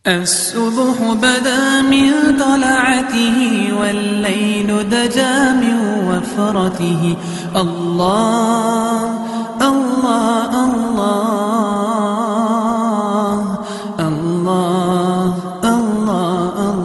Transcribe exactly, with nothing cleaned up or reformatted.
الصبح بدا من طلعته والليل دجى من وفرته. الله